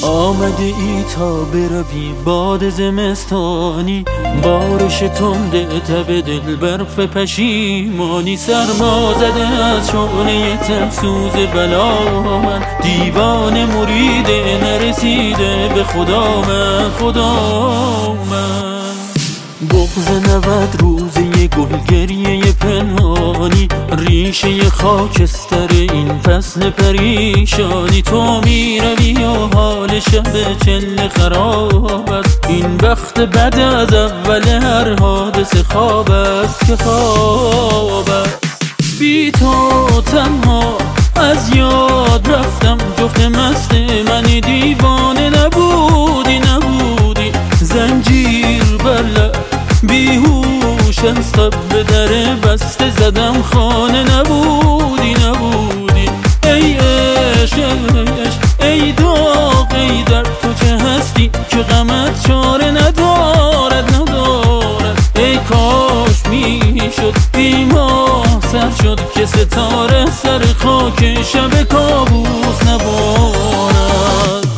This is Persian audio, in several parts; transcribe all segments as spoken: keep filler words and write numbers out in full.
آمده ای تا بروی باد زمستانی، بارش تنده تب دل برف پشیمانی. سرما زده از شعله تفسوز بلا من، دیوانه مرید نرسیده به خدا من، خدا من. بغض نود روزه گلگریه پنهانی، ریشه خاکستر این فصل پریشانی. تو میروی و حال شب چله خراب است، این بخت بد از اول هر حادثه خواب است که خواب است. بی تو تنها از یاد رفتم، جفت مست منی، دیوانه نبودی نبودی. زنجیر بر لب بیهوش از تب به در بسته زدم، خانه نبودی نبودی. ای عشق ای عشق ای داغ ای درد، تو چه هستی که غمت چاره ندارد ندارد. ای کاش میشد بی ما سر شد که ستاره سر خاک شب کابوس نبارد.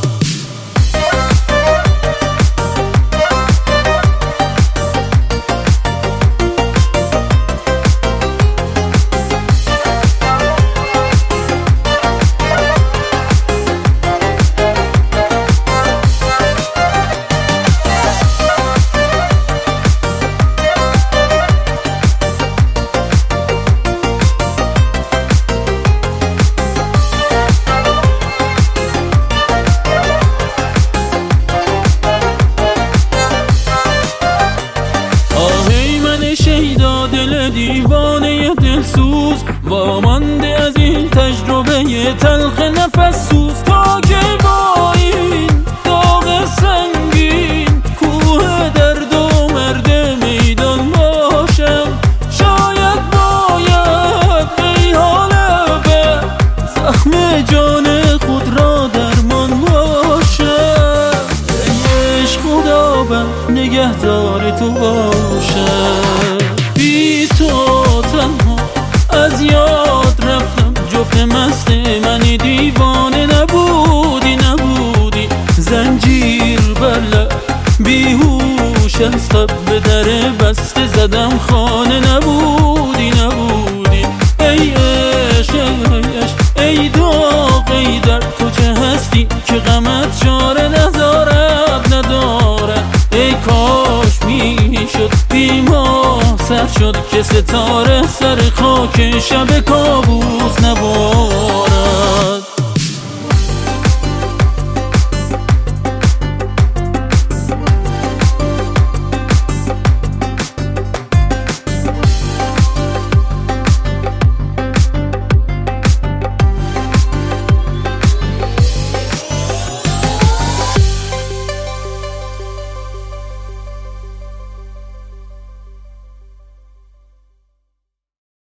دل دیوانه دلسوز وامانده از این تجربه تلخ نفس سوز. تا که با این داغ سنگین کوه درد و مرد میدان باشم، شاید باید ای حال به زخم جان خود را درمان باشم. ای عشق خدا بر نگهدار تو باشم. بی تو تنها از یاد رفتم، جفت مست منی، دیوانه نبودی نبودی. زنجیر بر لب بیهوش از تب به در بسته زدم، خانه نبودی نبودی. ای عشق ای عشق ای داغ ای درد، تو چه هستی که غمت چاره ندارد ندارد. ای کاش میشد بی ما سر شد که ستاره سر خاک شب کابوس نبارد.